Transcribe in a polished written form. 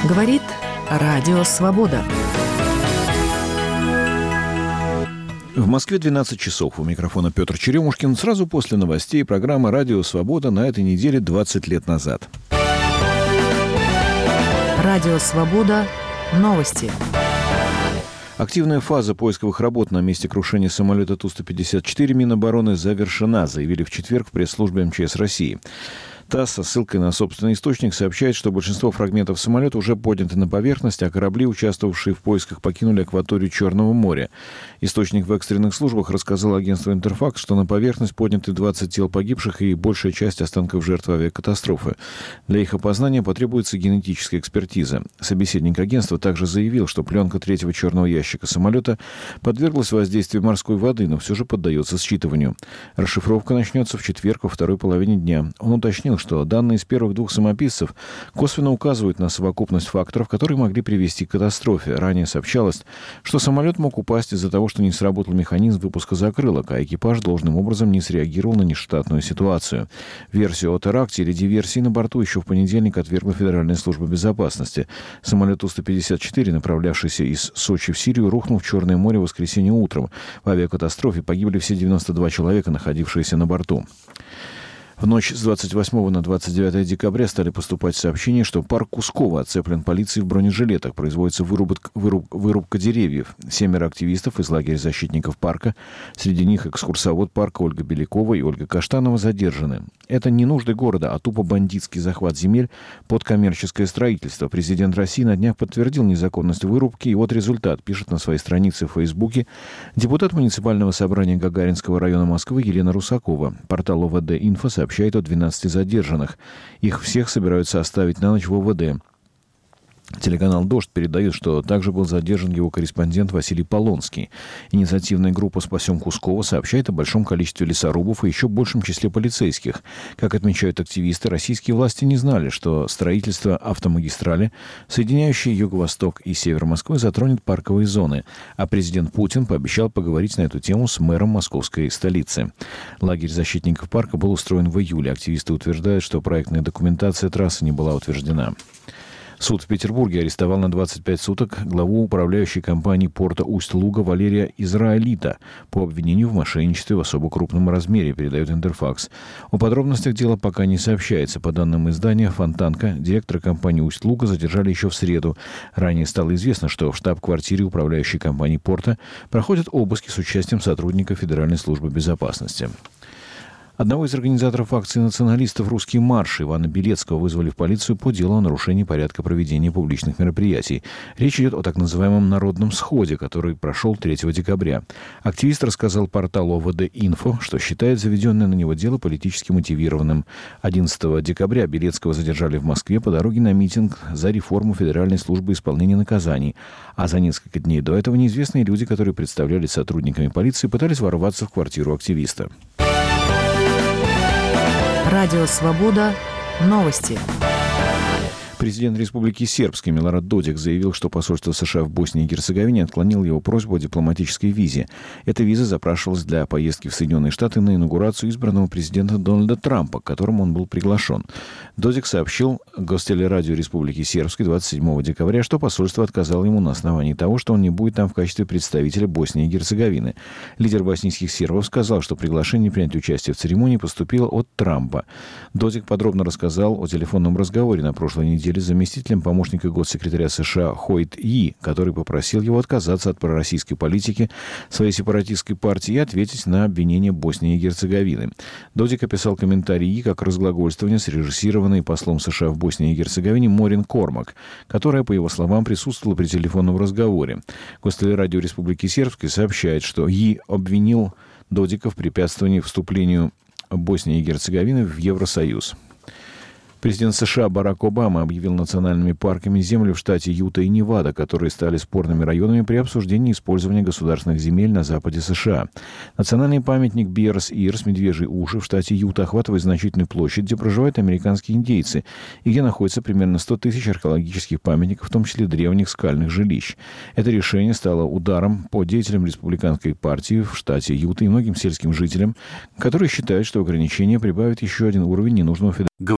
Говорит Радио Свобода. В Москве 12 часов. У микрофона Петр Черемушкин. Сразу после новостей программа «Радио Свобода» на этой неделе 20 лет назад. Радио Свобода. Новости. Активная фаза поисковых работ на месте крушения самолета Ту-154 Минобороны завершена, заявили в четверг в пресс-службе МЧС России. ТАСС со ссылкой на собственный источник сообщает, что большинство фрагментов самолета уже подняты на поверхность, а корабли, участвовавшие в поисках, покинули акваторию Черного моря. Источник в экстренных службах рассказал агентству «Интерфакс», что на поверхность подняты 20 тел погибших и большая часть останков жертв авиакатастрофы. Для их опознания потребуется генетическая экспертиза. Собеседник агентства также заявил, что пленка третьего черного ящика самолета подверглась воздействию морской воды, но все же поддается считыванию. Расшифровка начнется в четверг во второй половине дня. Он уточнил, что данные из первых двух самописцев косвенно указывают на совокупность факторов, которые могли привести к катастрофе. Ранее сообщалось, что самолет мог упасть из-за того, что не сработал механизм выпуска закрылок, а экипаж должным образом не среагировал на нештатную ситуацию. Версию о теракте или диверсии на борту еще в понедельник отвергла Федеральная служба безопасности. Самолет Ту-154, направлявшийся из Сочи в Сирию, рухнул в Черное море в воскресенье утром. В авиакатастрофе погибли все 92 человека, находившиеся на борту. В ночь с 28 на 29 декабря стали поступать сообщения, что парк Кусково оцеплен полицией в бронежилетах. Производится вырубка деревьев. 7 активистов из лагеря защитников парка, среди них экскурсовод парка Ольга Белякова и Ольга Каштанова, задержаны. Это не нужды города, а тупо бандитский захват земель под коммерческое строительство. Президент России на днях подтвердил незаконность вырубки, и вот результат, пишет на своей странице в Фейсбуке депутат муниципального собрания Гагаринского района Москвы Елена Русакова. Портал ОВД-Инфо сообщает о 12 задержанных. Их всех собираются оставить на ночь в ОВД. Телеканал «Дождь» передает, что также был задержан его корреспондент Василий Полонский. Инициативная группа «Спасем Кусково» сообщает о большом количестве лесорубов и еще большем числе полицейских. Как отмечают активисты, российские власти не знали, что строительство автомагистрали, соединяющей юго-восток и север Москвы, затронет парковые зоны. А президент Путин пообещал поговорить на эту тему с мэром московской столицы. Лагерь защитников парка был устроен в июле. Активисты утверждают, что проектная документация трассы не была утверждена. Суд в Петербурге арестовал на 25 суток главу управляющей компании порта Усть-Луга Валерия Израилита по обвинению в мошенничестве в особо крупном размере, передает Интерфакс. О подробностях дела пока не сообщается. По данным издания, Фонтанка, директора компании Усть-Луга, задержали еще в среду. Ранее стало известно, что в штаб-квартире управляющей компании порта проходят обыски с участием сотрудников Федеральной службы безопасности. Одного из организаторов акции националистов «Русский марш» Ивана Белецкого вызвали в полицию по делу о нарушении порядка проведения публичных мероприятий. Речь идет о так называемом «народном сходе», который прошел 3 декабря. Активист рассказал порталу ОВД-Инфо, что считает заведенное на него дело политически мотивированным. 11 декабря Белецкого задержали в Москве по дороге на митинг за реформу Федеральной службы исполнения наказаний. А за несколько дней до этого неизвестные люди, которые представлялись сотрудниками полиции, пытались ворваться в квартиру активиста. Радио Свобода. Новости. Президент Республики Сербской Милорад Додик заявил, что посольство США в Боснии и Герцеговине отклонило его просьбу о дипломатической визе. Эта виза запрашивалась для поездки в Соединенные Штаты на инаугурацию избранного президента Дональда Трампа, к которому он был приглашен. Додик сообщил Гостелерадио Республики Сербской 27 декабря, что посольство отказало ему на основании того, что он не будет там в качестве представителя Боснии и Герцеговины. Лидер боснийских сербов сказал, что приглашение принять участие в церемонии поступило от Трампа. Додик подробно рассказал о телефонном разговоре на прошлой неделе с заместителем помощника госсекретаря США Хойт Йи, который попросил его отказаться от пророссийской политики своей сепаратистской партии и ответить на обвинения Боснии и Герцеговины. Додик описал комментарий Йи как разглагольствование, срежиссированное послом США в Боснии и Герцеговине Морин Кормак, которая, по его словам, присутствовала при телефонном разговоре. Гостелерадио Республики Сербской сообщает, что Йи обвинил Додика в препятствовании вступлению Боснии и Герцеговины в Евросоюз. Президент США Барак Обама объявил национальными парками земли в штате Юта и Невада, которые стали спорными районами при обсуждении использования государственных земель на западе США. Национальный памятник Биерс-Ирс, Медвежьи уши, в штате Юта охватывает значительную площадь, где проживают американские индейцы, и где находится примерно 100 тысяч археологических памятников, в том числе древних скальных жилищ. Это решение стало ударом по деятелям республиканской партии в штате Юта и многим сельским жителям, которые считают, что ограничения прибавят еще один уровень ненужного федерального